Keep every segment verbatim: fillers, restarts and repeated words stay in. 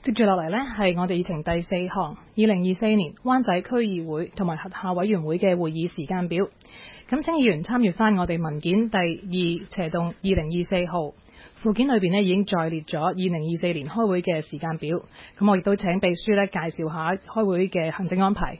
接住落嚟呢，係我哋議程第四項，二零二四年灣仔區議會同埋轄下委員會嘅會議時間表。咁請議員參閱翻我哋文件第二斜洞二零二四號附件裏邊呢，已經載列咗二零二四年開會嘅時間表。咁我亦都請秘書呢介紹下開會嘅行政安排。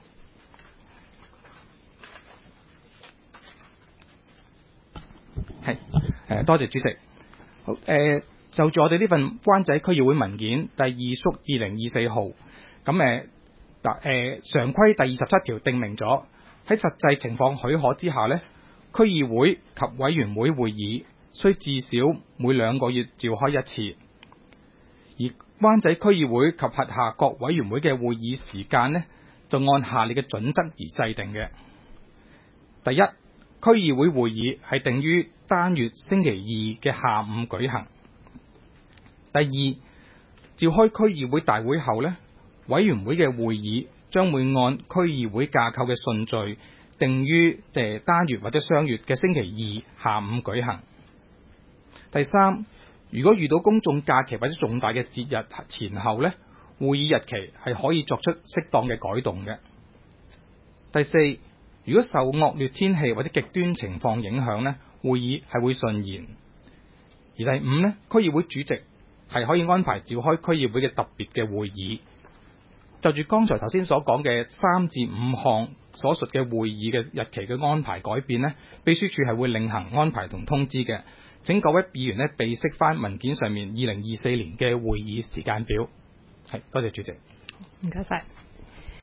係誒，多謝主席。好誒。呃就住我哋呢份灣仔區議會文件第二縮二零二四號，咁誒嗱誒常規第二十七條定明咗喺實際情況許可之下呢，區議會及委員會會議需至少每兩個月召開一次，而灣仔區議會及轄下各委員會嘅會議時間呢，就按下列嘅準則而制定嘅。第一，區議會會議係定於單月星期二嘅下午舉行。第二，召開區議會大會後呢，委員會嘅會議將會按區議會架構嘅順序定於誒單月或者雙月嘅星期二下午舉行。第三，如果遇到公眾假期或者重大嘅節日前後呢，會議日期係可以作出適當嘅改動嘅。第四，如果受惡劣天氣或者極端情況影響呢，會議係會順延。而第五呢，區議會主席係可以安排召開區議會嘅特別嘅會議。就住剛才頭先所講嘅三至五項所述嘅會議嘅日期嘅安排改變呢，秘書處係會另行安排同通知嘅。請各位議員呢備悉翻文件上面二零二四年嘅會議時間表。係，多謝主席。 唔該晒。